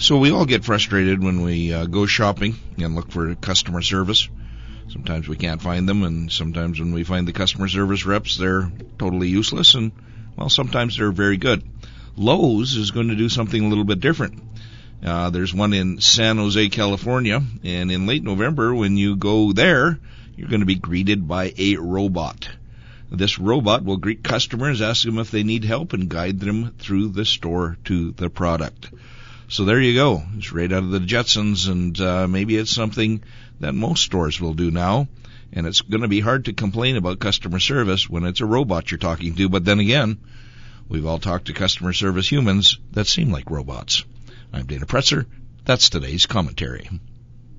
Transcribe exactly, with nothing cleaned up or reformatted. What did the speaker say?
So we all get frustrated when we uh, go shopping and look for customer service. Sometimes we can't find them, and sometimes when we find the customer service reps, they're totally useless, and, well, sometimes they're very good. Lowe's is going to do something a little bit different. Uh, there's one in San Jose, California, and in late November, when you go there, you're going to be greeted by a robot. This robot will greet customers, ask them if they need help, and guide them through the store to the product. So there you go. It's right out of the Jetsons, and uh, maybe it's something that most stores will do now. And it's going to be hard to complain about customer service when it's a robot you're talking to. But then again, we've all talked to customer service humans that seem like robots. I'm Dana Pretzer. That's today's commentary.